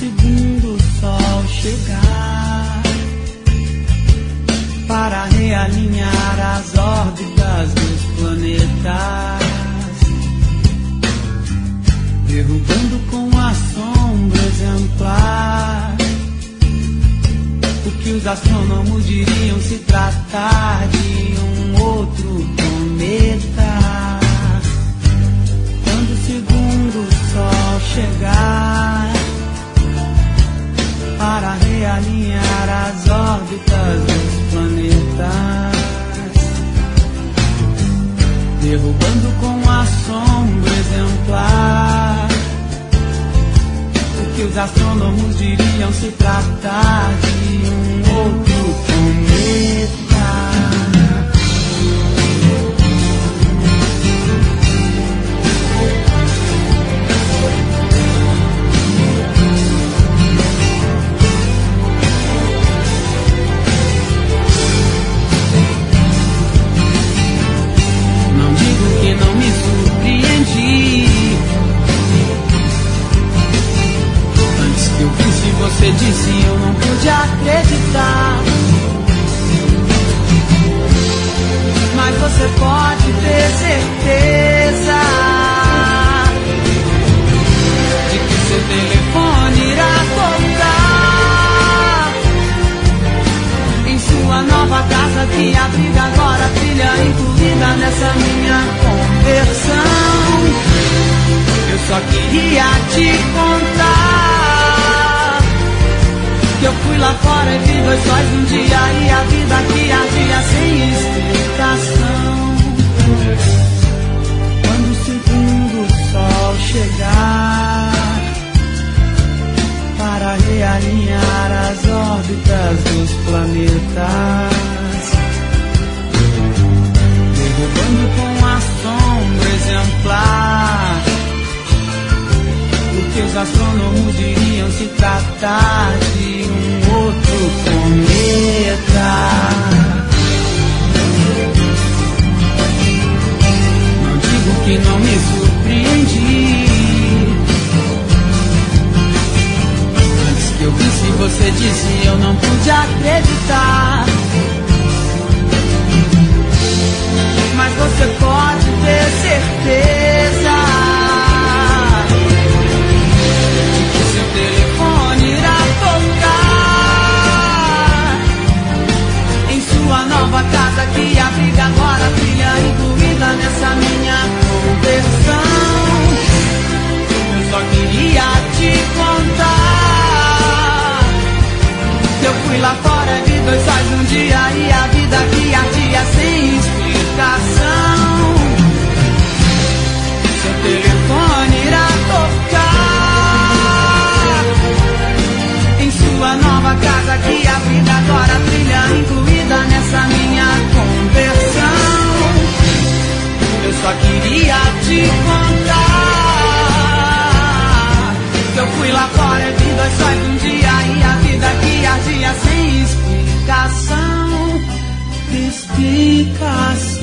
segundo o sol chegar para realinhar as órbitas dos planetas, derrubando com assombro exemplar o que os astrônomos diriam se tratar de um outro cometa. Quando o segundo sol chegar para realinhar as órbitas dos planetas, derrubando com assombro exemplar o que os astrônomos diriam se tratar de um outro cometa. Não digo que não me surpreendi. Antes que eu visse você disse, eu não pude acreditar. Mas você pode ter certeza de que seu telefone irá tocar em sua nova casa que abriga agora filha incluída nessa minha conversão. Eu só queria te contar que eu fui lá fora e vi dois sóis um dia e a vida que ardia sem explicação. Quando o segundo sol chegar para realinhar as órbitas dos planetas, derrubando com assombro exemplar o que os astrônomos diriam se tratar de um outro cometa. Não digo que não me surpreendi. Antes que eu visse você disse, eu não pude acreditar. Mas você pode ter certeza de que seu telefone irá tocar em sua nova casa que abriga agora filha incluída nessa minha conversão. Eu só queria te contar que eu fui lá fora e vi dois sóis um dia e a vida que ardia sem explicação. Seu telefone irá tocar em sua nova casa que a vida agora brilha incluída nessa minha conversão. Eu só queria te contar que eu fui lá fora e vi dois sóis um dia e a vida que ardia sem explicação. Explicação.